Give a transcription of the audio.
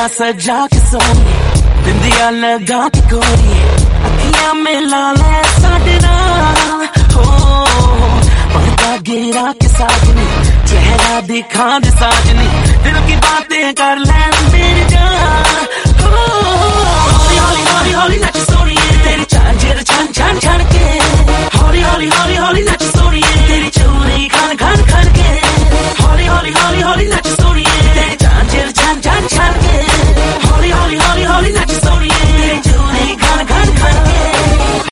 सजा के सोनी, बिंदिया लगा के गोरी, अखियां में लाले साडे नाल हो, पर्दा गिरा के साजनी, चेहरा दिखा दे साजनी, दिल की बातें कर ले मेरी जान हो। हौली हौली हौली हौली नच सोनी, तेरी चांद छन छन छन के, हौली हौली हौली हौली